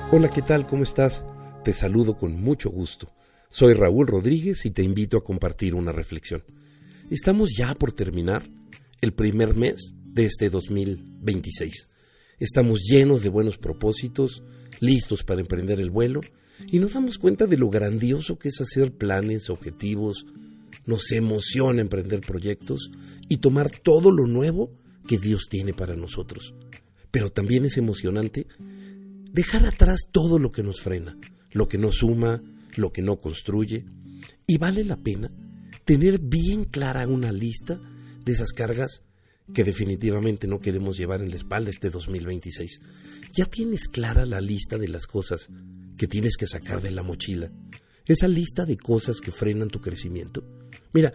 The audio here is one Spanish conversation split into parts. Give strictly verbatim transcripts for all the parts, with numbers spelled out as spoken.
Hola, ¿qué tal? ¿Cómo estás? Te saludo con mucho gusto. Soy Raúl Rodríguez y te invito a compartir una reflexión. Estamos ya por terminar el primer mes de este dos mil veintiséis. Estamos llenos de buenos propósitos, listos para emprender el vuelo, y nos damos cuenta de lo grandioso que es hacer planes, objetivos. Nos emociona emprender proyectos y tomar todo lo nuevo que Dios tiene para nosotros. Pero también es emocionante dejar atrás todo lo que nos frena, lo que no suma, lo que no construye. Y vale la pena tener bien clara una lista de esas cargas que definitivamente no queremos llevar en la espalda este dos mil veintiséis. ¿Ya tienes clara la lista de las cosas que tienes que sacar de la mochila? Esa lista de cosas que frenan tu crecimiento. Mira,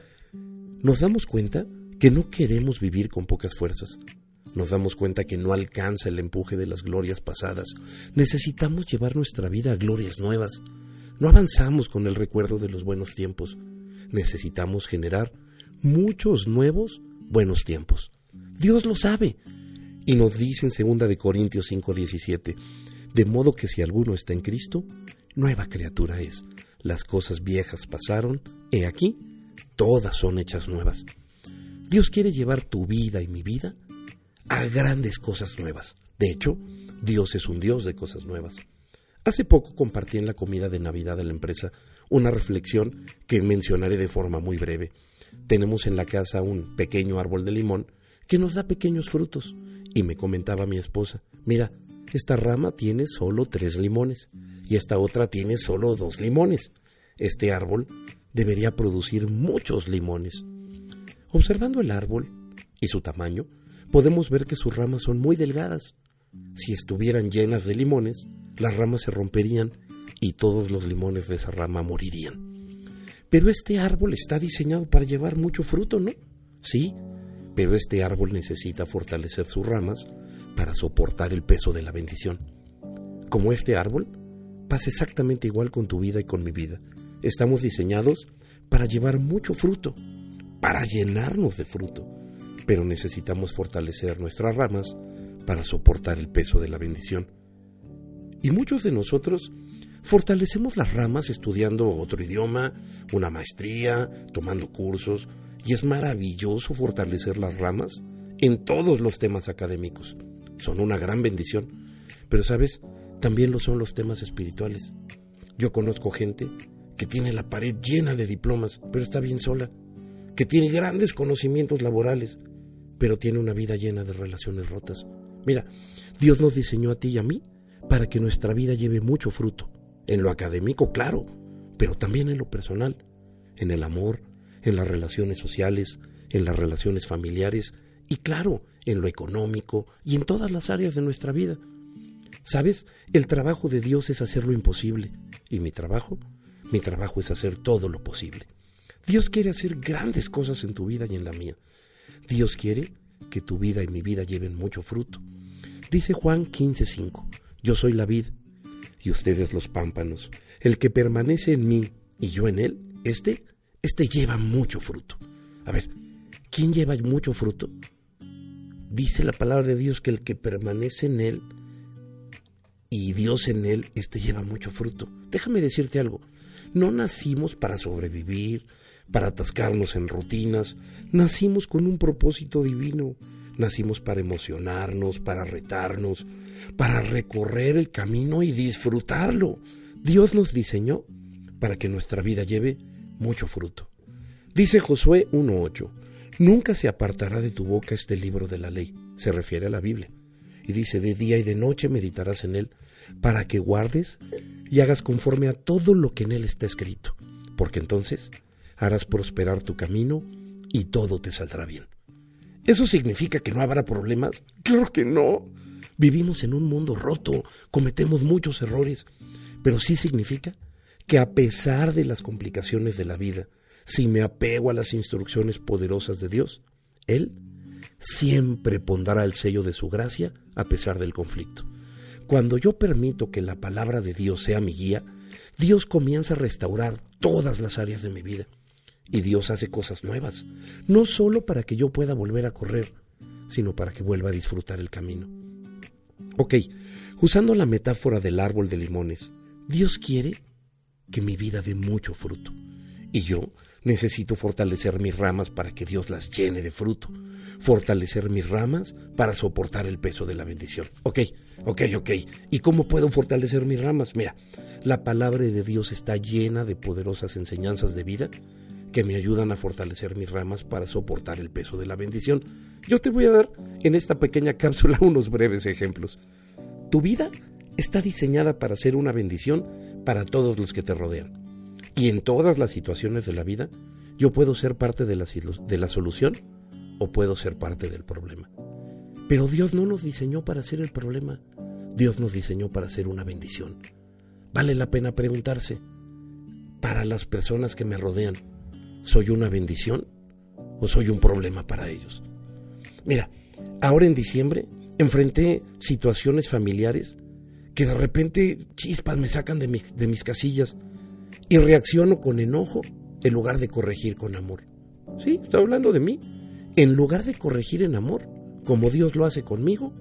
nos damos cuenta que no queremos vivir con pocas fuerzas. Nos damos cuenta que no alcanza el empuje de las glorias pasadas. Necesitamos llevar nuestra vida a glorias nuevas. No avanzamos con el recuerdo de los buenos tiempos. Necesitamos generar muchos nuevos buenos tiempos. Dios lo sabe. Y nos dice en segunda de Corintios cinco diecisiete, de modo que si alguno está en Cristo, nueva criatura es. Las cosas viejas pasaron, he aquí, todas son hechas nuevas. Dios quiere llevar tu vida y mi vida a grandes cosas nuevas. De hecho, Dios es un Dios de cosas nuevas. Hace poco compartí en la comida de Navidad de la empresa una reflexión que mencionaré de forma muy breve. Tenemos en la casa un pequeño árbol de limón que nos da pequeños frutos. Y me comentaba mi esposa, mira, esta rama tiene solo tres limones y esta otra tiene solo dos limones. Este árbol debería producir muchos limones. Observando el árbol y su tamaño, podemos ver que sus ramas son muy delgadas. Si estuvieran llenas de limones, las ramas se romperían y todos los limones de esa rama morirían. Pero este árbol está diseñado para llevar mucho fruto, ¿no? Sí, pero este árbol necesita fortalecer sus ramas para soportar el peso de la bendición. Como este árbol, pasa exactamente igual con tu vida y con mi vida. Estamos diseñados para llevar mucho fruto, para llenarnos de fruto. Pero necesitamos fortalecer nuestras ramas para soportar el peso de la bendición. Y muchos de nosotros fortalecemos las ramas estudiando otro idioma, una maestría, tomando cursos, y es maravilloso fortalecer las ramas en todos los temas académicos. Son una gran bendición, pero ¿sabes? También lo son los temas espirituales. Yo conozco gente que tiene la pared llena de diplomas, pero está bien sola, que tiene grandes conocimientos laborales, pero tiene una vida llena de relaciones rotas. Mira, Dios nos diseñó a ti y a mí para que nuestra vida lleve mucho fruto. En lo académico, claro, pero también en lo personal, en el amor, en las relaciones sociales, en las relaciones familiares y claro, en lo económico y en todas las áreas de nuestra vida. ¿Sabes? El trabajo de Dios es hacer lo imposible. ¿Y mi trabajo? Mi trabajo es hacer todo lo posible. Dios quiere hacer grandes cosas en tu vida y en la mía. Dios quiere que tu vida y mi vida lleven mucho fruto. Dice Juan quince cinco, yo soy la vid y ustedes los pámpanos. El que permanece en mí y yo en él, este, este lleva mucho fruto. A ver, ¿quién lleva mucho fruto? Dice la palabra de Dios que el que permanece en él y Dios en él, este lleva mucho fruto. Déjame decirte algo, no nacimos para sobrevivir, para atascarnos en rutinas. Nacimos con un propósito divino. Nacimos para emocionarnos, para retarnos, para recorrer el camino y disfrutarlo. Dios nos diseñó para que nuestra vida lleve mucho fruto. Dice Josué uno ocho, nunca se apartará de tu boca este libro de la ley. Se refiere a la Biblia. Y dice, de día y de noche meditarás en él, para que guardes y hagas conforme a todo lo que en él está escrito. Porque entonces harás prosperar tu camino y todo te saldrá bien. ¿Eso significa que no habrá problemas? ¡Claro que no! Vivimos en un mundo roto, cometemos muchos errores, pero sí significa que a pesar de las complicaciones de la vida, si me apego a las instrucciones poderosas de Dios, Él siempre pondrá el sello de su gracia a pesar del conflicto. Cuando yo permito que la palabra de Dios sea mi guía, Dios comienza a restaurar todas las áreas de mi vida. Y Dios hace cosas nuevas, no solo para que yo pueda volver a correr, sino para que vuelva a disfrutar el camino. Ok, usando la metáfora del árbol de limones, Dios quiere que mi vida dé mucho fruto. Y yo necesito fortalecer mis ramas para que Dios las llene de fruto. Fortalecer mis ramas para soportar el peso de la bendición. Ok, ok, ok. ¿Y cómo puedo fortalecer mis ramas? Mira, la palabra de Dios está llena de poderosas enseñanzas de vida que me ayudan a fortalecer mis ramas para soportar el peso de la bendición. Yo te voy a dar en esta pequeña cápsula unos breves ejemplos. Tu vida está diseñada para ser una bendición para todos los que te rodean. Y en todas las situaciones de la vida, yo puedo ser parte de la, de la solución o puedo ser parte del problema. Pero Dios no nos diseñó para ser el problema. Dios nos diseñó para ser una bendición. Vale la pena preguntarse, para las personas que me rodean, ¿soy una bendición o soy un problema para ellos? Mira, ahora en diciembre enfrenté situaciones familiares que de repente, chispas, me sacan de mis, de mis casillas y reacciono con enojo en lugar de corregir con amor. Sí, estoy hablando de mí. En lugar de corregir en amor, como Dios lo hace conmigo,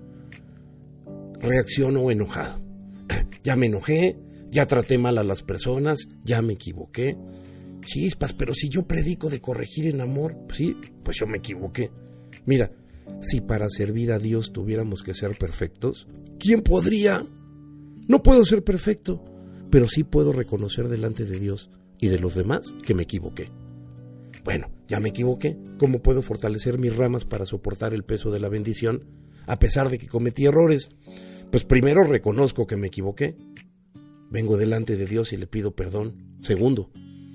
reacciono enojado. Ya me enojé, ya traté mal a las personas, ya me equivoqué. Chispas, pero si yo predico de corregir en amor, pues sí, pues yo me equivoqué. Mira, si para servir a Dios tuviéramos que ser perfectos, ¿quién podría? No puedo ser perfecto, pero sí puedo reconocer delante de Dios y de los demás que me equivoqué. Bueno, ya me equivoqué. ¿Cómo puedo fortalecer mis ramas para soportar el peso de la bendición a pesar de que cometí errores? Pues primero reconozco que me equivoqué. Vengo delante de Dios y le pido perdón. Segundo,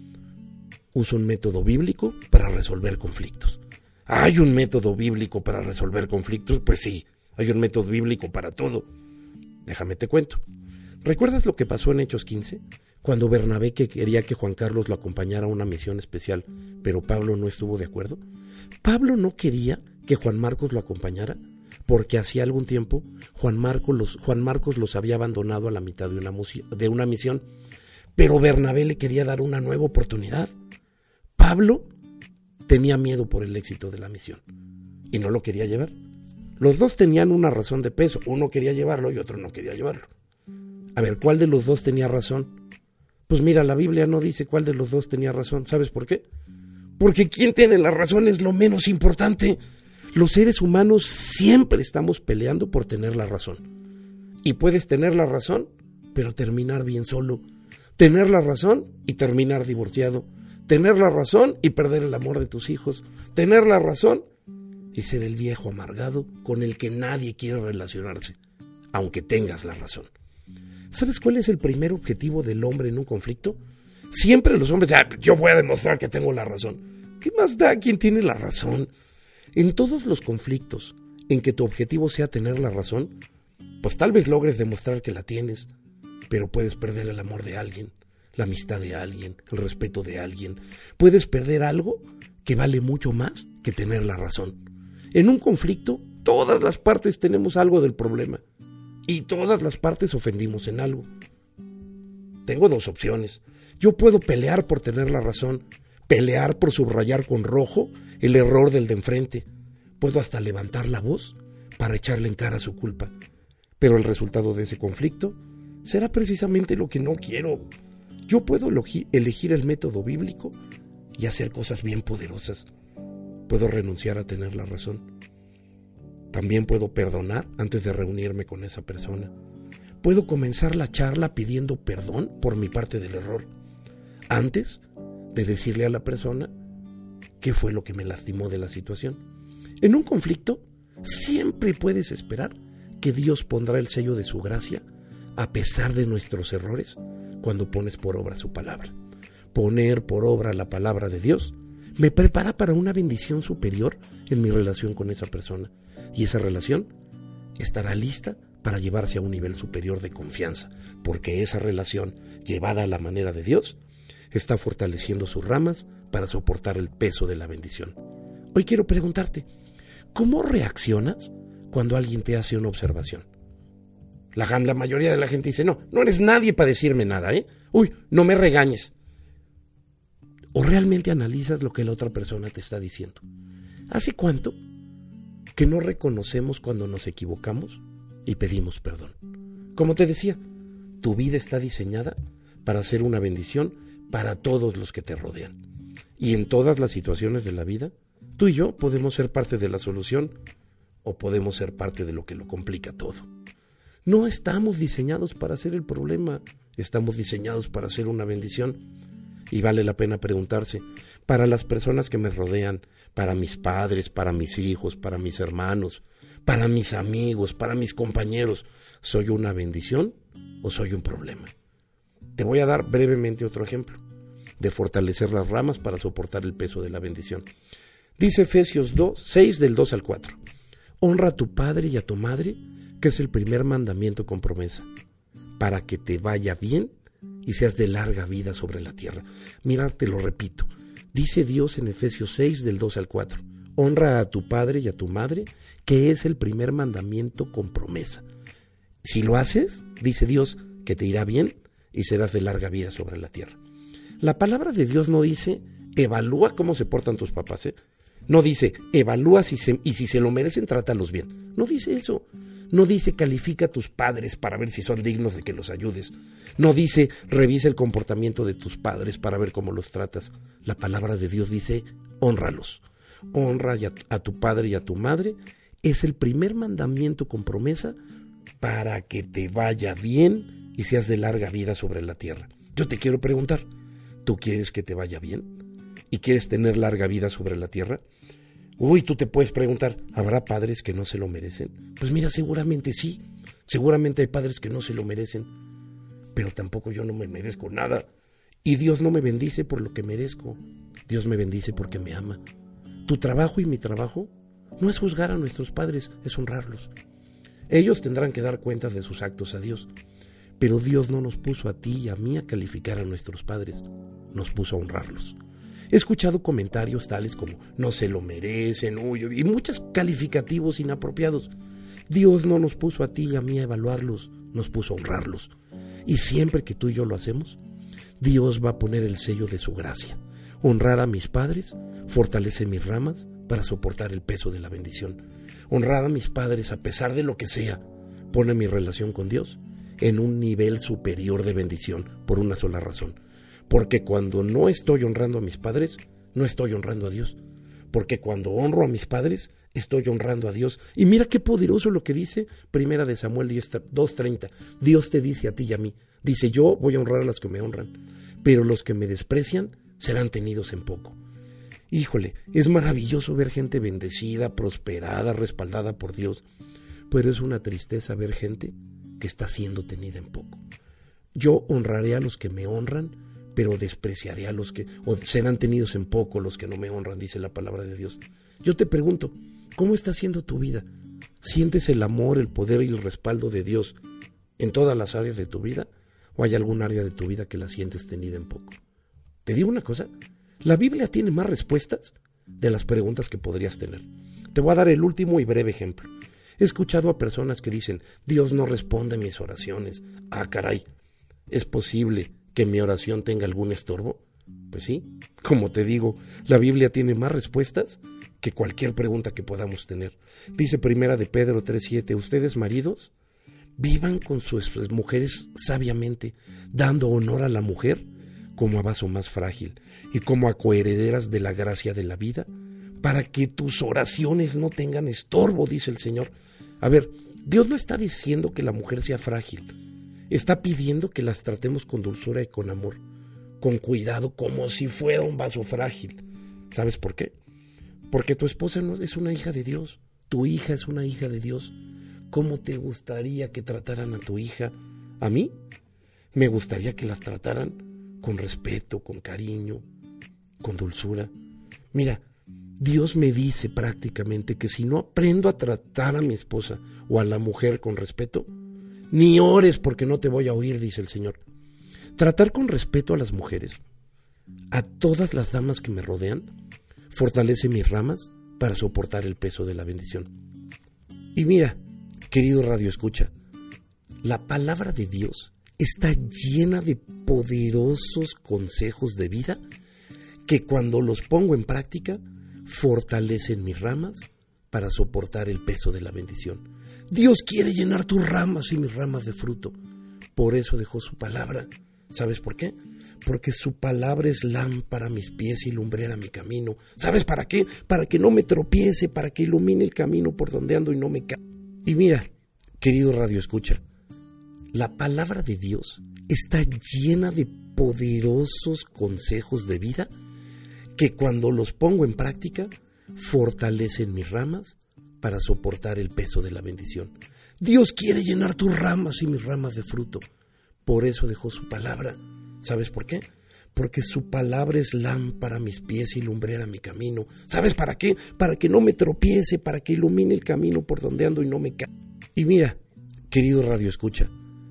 uso un método bíblico para resolver conflictos. ¿Hay un método bíblico para resolver conflictos? Pues sí, hay un método bíblico para todo. Déjame te cuento. ¿Recuerdas lo que pasó en Hechos quince? Cuando Bernabé que quería que Juan Carlos lo acompañara a una misión especial, pero Pablo no estuvo de acuerdo. Pablo no quería que Juan Marcos lo acompañara porque hacía algún tiempo Juan Marcos los, Juan Marcos los había abandonado a la mitad de una, de una misión, pero Bernabé le quería dar una nueva oportunidad. Pablo tenía miedo por el éxito de la misión y no lo quería llevar. Los dos tenían una razón de peso, uno quería llevarlo y otro no quería llevarlo. A ver, ¿cuál de los dos tenía razón? Pues mira, la Biblia no dice cuál de los dos tenía razón. ¿Sabes por qué? Porque quién tiene la razón es lo menos importante. Los seres humanos siempre estamos peleando por tener la razón. Y puedes tener la razón, pero terminar bien solo. Tener la razón y terminar divorciado. Tener la razón y perder el amor de tus hijos. Tener la razón y ser el viejo amargado con el que nadie quiere relacionarse, aunque tengas la razón. ¿Sabes cuál es el primer objetivo del hombre en un conflicto? Siempre los hombres, ah, yo voy a demostrar que tengo la razón. ¿Qué más da quién tiene la razón? En todos los conflictos en que tu objetivo sea tener la razón, pues tal vez logres demostrar que la tienes, pero puedes perder el amor de alguien, la amistad de alguien, el respeto de alguien. Puedes perder algo que vale mucho más que tener la razón. En un conflicto, todas las partes tenemos algo del problema. Y todas las partes ofendimos en algo. Tengo dos opciones. Yo puedo pelear por tener la razón, pelear por subrayar con rojo el error del de enfrente. Puedo hasta levantar la voz para echarle en cara su culpa. Pero el resultado de ese conflicto será precisamente lo que no quiero. Yo puedo elegir el método bíblico y hacer cosas bien poderosas. Puedo renunciar a tener la razón. También puedo perdonar antes de reunirme con esa persona. Puedo comenzar la charla pidiendo perdón por mi parte del error, antes de decirle a la persona qué fue lo que me lastimó de la situación. En un conflicto, siempre puedes esperar que Dios pondrá el sello de su gracia a pesar de nuestros errores cuando pones por obra su palabra. Poner por obra la palabra de Dios me prepara para una bendición superior en mi relación con esa persona. Y esa relación estará lista para llevarse a un nivel superior de confianza, porque esa relación, llevada a la manera de Dios, está fortaleciendo sus ramas para soportar el peso de la bendición. Hoy quiero preguntarte, ¿cómo reaccionas cuando alguien te hace una observación? La, la mayoría de la gente dice, no, no eres nadie para decirme nada, ¿eh? Uy, no me regañes. ¿O realmente analizas lo que la otra persona te está diciendo? ¿Hace cuánto que no reconocemos cuando nos equivocamos y pedimos perdón. Como te decía, tu vida está diseñada para ser una bendición para todos los que te rodean. Y en todas las situaciones de la vida, tú y yo podemos ser parte de la solución o podemos ser parte de lo que lo complica todo. No estamos diseñados para ser el problema, estamos diseñados para ser una bendición. Y vale la pena preguntarse, para las personas que me rodean, para mis padres, para mis hijos, para mis hermanos, para mis amigos, para mis compañeros, ¿soy una bendición o soy un problema? Te voy a dar brevemente otro ejemplo de fortalecer las ramas para soportar el peso de la bendición. Dice Efesios dos, seis del dos al cuatro. Honra a tu padre y a tu madre, que es el primer mandamiento con promesa, para que te vaya bien y seas de larga vida sobre la tierra. Mira, te lo repito. Dice Dios en Efesios seis del dos al cuatro. Honra a tu padre y a tu madre, que es el primer mandamiento con promesa. Si lo haces, dice Dios, que te irá bien y serás de larga vida sobre la tierra. La palabra de Dios no dice, evalúa cómo se portan tus papás, ¿eh? No dice, evalúa si se, y si se lo merecen, trátalos bien. No dice eso. No dice, califica a tus padres para ver si son dignos de que los ayudes. No dice, revisa el comportamiento de tus padres para ver cómo los tratas. La palabra de Dios dice, hónralos. Honra a tu padre y a tu madre. Es el primer mandamiento con promesa para que te vaya bien y seas de larga vida sobre la tierra. Yo te quiero preguntar, ¿tú quieres que te vaya bien? ¿Y quieres tener larga vida sobre la tierra? Uy, tú te puedes preguntar, ¿habrá padres que no se lo merecen? Pues mira, seguramente sí. Seguramente hay padres que no se lo merecen. Pero tampoco yo no me merezco nada. Y Dios no me bendice por lo que merezco. Dios me bendice porque me ama. Tu trabajo y mi trabajo no es juzgar a nuestros padres, es honrarlos. Ellos tendrán que dar cuentas de sus actos a Dios. Pero Dios no nos puso a ti y a mí a calificar a nuestros padres. Nos puso a honrarlos. He escuchado comentarios tales como no se lo merecen, uy, y muchos calificativos inapropiados. Dios no nos puso a ti y a mí a evaluarlos, nos puso a honrarlos. Y siempre que tú y yo lo hacemos, Dios va a poner el sello de su gracia. Honrar a mis padres fortalece mis ramas para soportar el peso de la bendición. Honrar a mis padres, a pesar de lo que sea, pone mi relación con Dios en un nivel superior de bendición por una sola razón. Porque cuando no estoy honrando a mis padres, no estoy honrando a Dios. Porque cuando honro a mis padres, estoy honrando a Dios. Y mira qué poderoso lo que dice Primera de Samuel dos treinta. Dios te dice a ti y a mí. Dice, yo voy a honrar a los que me honran, pero los que me desprecian serán tenidos en poco. Híjole, es maravilloso ver gente bendecida, prosperada, respaldada por Dios. Pero es una tristeza ver gente que está siendo tenida en poco. Yo honraré a los que me honran, pero despreciaré a los que, o serán tenidos en poco los que no me honran, dice la palabra de Dios. Yo te pregunto, ¿cómo está siendo tu vida? ¿Sientes el amor, el poder y el respaldo de Dios en todas las áreas de tu vida? ¿O hay algún área de tu vida que la sientes tenida en poco? Te digo una cosa, la Biblia tiene más respuestas de las preguntas que podrías tener. Te voy a dar el último y breve ejemplo. He escuchado a personas que dicen, Dios no responde a mis oraciones. Ah, caray, ¿es posible que mi oración tenga algún estorbo? Pues sí, como te digo, la Biblia tiene más respuestas que cualquier pregunta que podamos tener. Dice Primera de Pedro tres siete, ustedes maridos, vivan con sus mujeres sabiamente, dando honor a la mujer como a vaso más frágil y como a coherederas de la gracia de la vida, para que tus oraciones no tengan estorbo, dice el Señor. A ver, Dios no está diciendo que la mujer sea frágil. Está pidiendo que las tratemos con dulzura y con amor, con cuidado, como si fuera un vaso frágil. ¿Sabes por qué? Porque tu esposa no es una hija de Dios, tu hija es una hija de Dios. ¿Cómo te gustaría que trataran a tu hija? ¿A mí? Me gustaría que las trataran con respeto, con cariño, con dulzura. Mira, Dios me dice prácticamente que si no aprendo a tratar a mi esposa o a la mujer con respeto, ni ores porque no te voy a oír, dice el Señor. Tratar con respeto a las mujeres, a todas las damas que me rodean, fortalece mis ramas para soportar el peso de la bendición. Y mira, querido Radio Escucha, la palabra de Dios está llena de poderosos consejos de vida que cuando los pongo en práctica, fortalecen mis ramas para soportar el peso de la bendición. Dios quiere llenar tus ramas y mis ramas de fruto. Por eso dejó su palabra. ¿Sabes por qué? Porque su palabra es lámpara a mis pies y lumbrera mi camino. ¿Sabes para qué? Para que no me tropiece, para que ilumine el camino por donde ando y no me caiga. Y mira, querido Radio Escucha, la palabra de Dios está llena de poderosos consejos de vida que cuando los pongo en práctica fortalecen mis ramas para soportar el peso de la bendición. Dios quiere llenar tus ramas y mis ramas de fruto. Por eso dejó su palabra. ¿Sabes por qué? Porque su palabra es lámpara a mis pies y lumbrera mi camino. ¿Sabes para qué? Para que no me tropiece, para que ilumine el camino por donde ando y no me caiga. Y mira, querido Radio Escucha,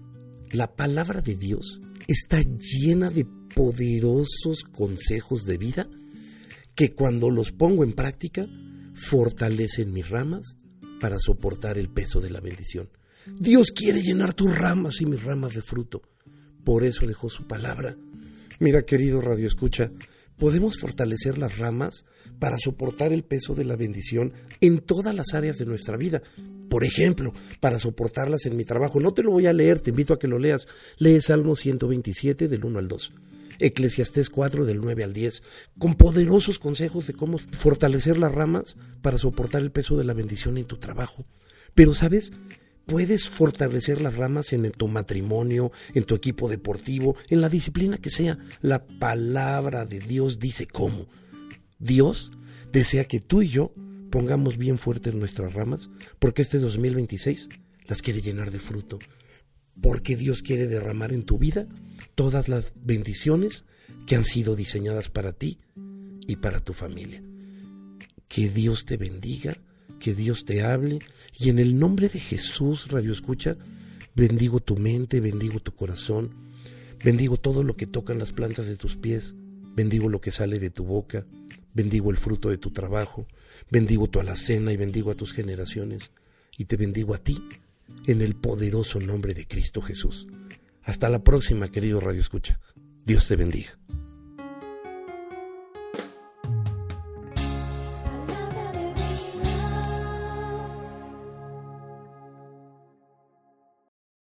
la palabra de Dios está llena de poderosos consejos de vida que cuando los pongo en práctica fortalecen mis ramas para soportar el peso de la bendición. Dios quiere llenar tus ramas y mis ramas de fruto. Por eso dejó su palabra. Mira, querido Radio Escucha, podemos fortalecer las ramas para soportar el peso de la bendición en todas las áreas de nuestra vida. Por ejemplo, para soportarlas en mi trabajo. No te lo voy a leer, te invito a que lo leas. Lee Salmo ciento veintisiete del uno al dos. Eclesiastés cuatro del nueve al diez, con poderosos consejos de cómo fortalecer las ramas para soportar el peso de la bendición en tu trabajo. Pero, ¿sabes? Puedes fortalecer las ramas en tu matrimonio, en tu equipo deportivo, en la disciplina que sea. La palabra de Dios dice cómo. Dios desea que tú y yo pongamos bien fuertes nuestras ramas, porque este dos mil veintiséis las quiere llenar de fruto. Porque Dios quiere derramar en tu vida todas las bendiciones que han sido diseñadas para ti y para tu familia. Que Dios te bendiga, que Dios te hable, y en el nombre de Jesús, Radio Escucha, bendigo tu mente, bendigo tu corazón, bendigo todo lo que tocan las plantas de tus pies, bendigo lo que sale de tu boca, bendigo el fruto de tu trabajo, bendigo tu alacena y bendigo a tus generaciones, y te bendigo a ti, en el poderoso nombre de Cristo Jesús. Hasta la próxima, querido Radio Escucha. Dios te bendiga.